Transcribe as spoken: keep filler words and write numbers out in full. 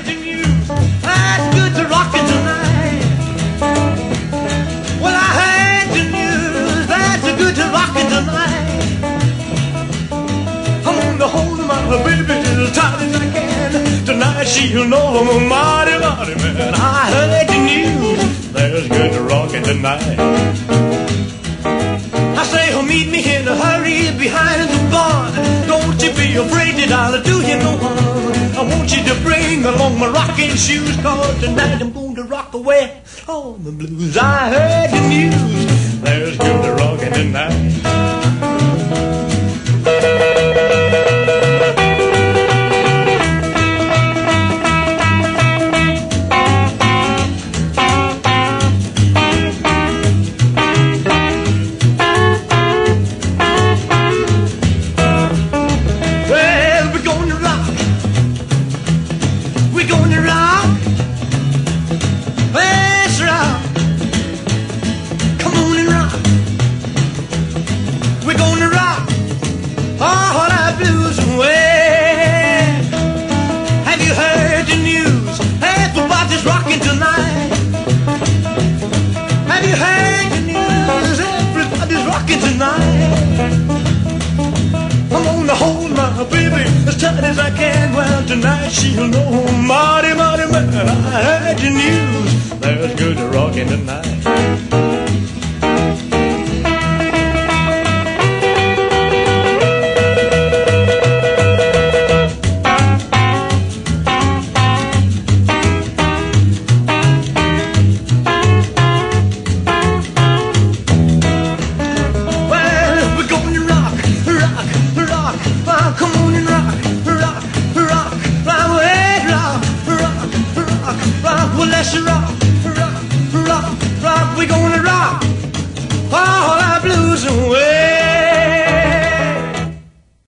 the news. That's good to rockin' tonight. Well, I heard the news. That's good to rockin' tonight. I'm gonna hold my baby as tight as I can. Tonight she'll know I'm a mighty, mighty man. I heard the news. There's good to rockin' tonight. I say, oh, meet me in a hurry behind the bar. Don't you be afraid that I'll do you no harm. I want you to bring along my rocking shoes, cause tonight I'm going to rock away on the blues. I heard the news. There's good to rockin' tonight. I'm gonna hold my baby as tight as I can. Well, tonight she'll know I'm mighty, mighty man. I heard the news. There's good to rockin' tonight. Well, let's rock.